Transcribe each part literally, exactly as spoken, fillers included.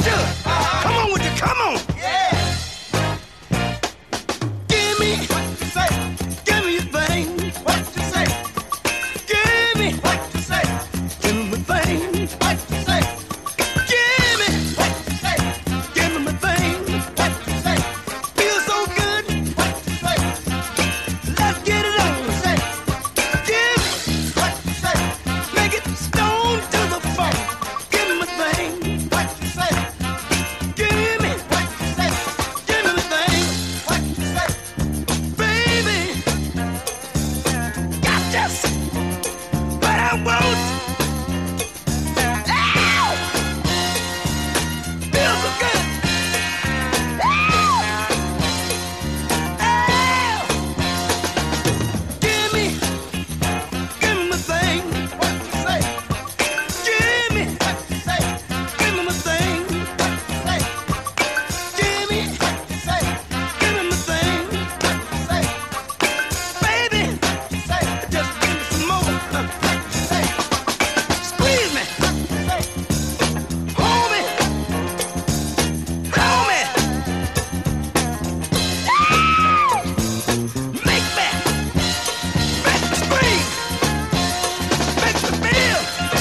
should. Come on with the, come on. Yeah. Give me, What you say? give me your thing. What you say? Give me, What you say? give me my thing. What you say? Give me, What you say? give me my thing. What you say? Feels so good. What you say? Let's get it on. Say Give me, what you say? make it stone to the bone. Give me my thing. What you say? Give me, What you say? give me my thing. What you say? Baby, got just what I want. Ow! Feels so good. Ow! Ow! Give me, give me my thing. What you say? Give me, What you say? give me my thing. What you say? Give me, What you say? give me my thing. What you say? Baby, You say? just give me some more. What you say? Squeeze me, You say? hold me, hold me. Ow! Make me, make me scream, make me feel.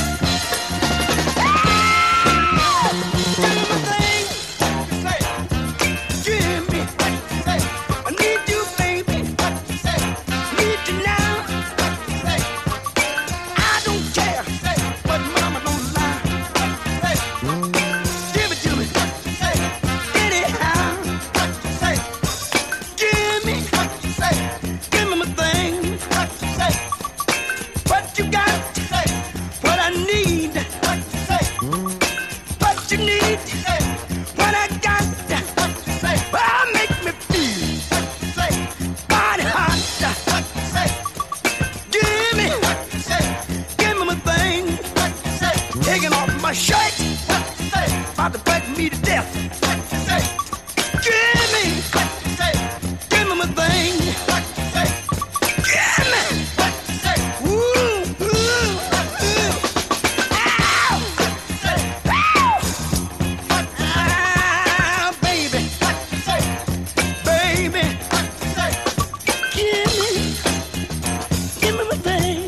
Ow! Give me my thing, You say? give me. You say? I need you, baby, You say? need you now. You say? I don't care, Say? but mama don't lie. Say? Give it to me, Say? anyhow. You say? Give me, You say? give me my thing. You say? What you got, Say? what I need, What you say? what you need, Say? what I got. You say? Ah, make me feel You say? body hot. You say? Give me, You say? give me my thing. You say? Taking off my shirt, You say? about to break me to death. You say? Give me, You say? give me my thing. You say? Give me, You say? ooh, ooh, ooh. Ow, You say? ow, ah, baby, You say? baby. You say? Give me, give me my thing.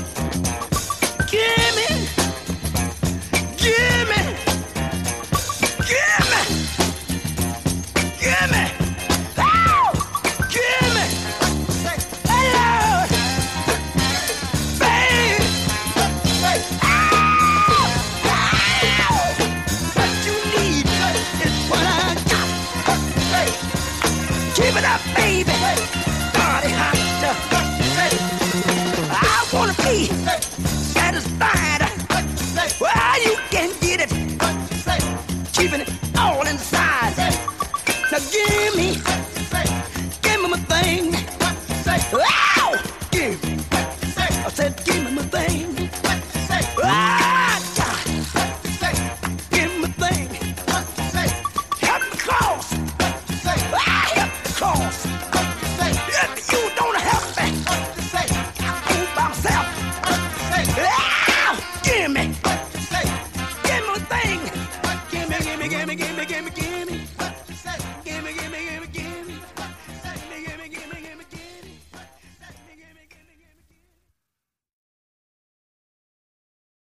Give me, give me, give me, give me. Ow! Give me. Hey, Lord. Babe. Say? Ow! Ow! What you need is what I got. Say? Keep it up, baby. Body hot. I wanna be satisfied. Say? Well, you can get it, Say? keeping it all inside. Now give me, Say? give me my thing. Say? Ow! Give me. Say? I said, give me my thing. Say? Ah, God, Say? give me my thing. Say? Help me cross. Say? Ah, help me cross. Say? If you don't help me, Say? I'll go by myself. Say? Ow! Give me, Say? give me my thing. Give me, give me, give me, give me, give me, give me.